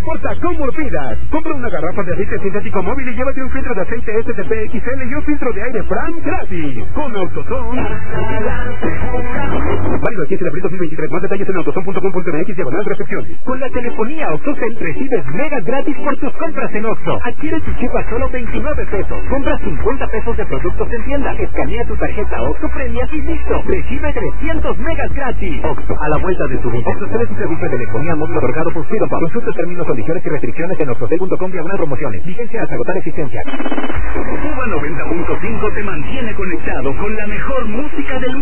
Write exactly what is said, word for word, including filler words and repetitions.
importa cómo lo pidas. Compra una garrafa de aceite sintético móvil y llévate un filtro de aceite S T P X L y un filtro de aire Fran gratis. Con AutoZone. Válido aquí en abril dos mil veintitrés. Más detalles en autozone punto com punto m x diagonal recepción. Con la telefonía OxoCell recibes megas gratis por tus compras en Oxxo. Adquiere tu chip a solo veintinueve pesos. Compra cincuenta pesos de productos en tienda. Escanea tu tarjeta Oxxo Premias y listo. Recibe trescientos megas gratis. Oxxo, a la vuelta de tu vida. OxxoCell es un servicio de telefonía móvil otorgado por Freedom Pub. Consulta términos, condiciones y restricciones en oxocell punto com diagonal promociones. Vigencia hasta agotar existencia. Cuba noventa punto cinco te mantiene conectado con la mejor música del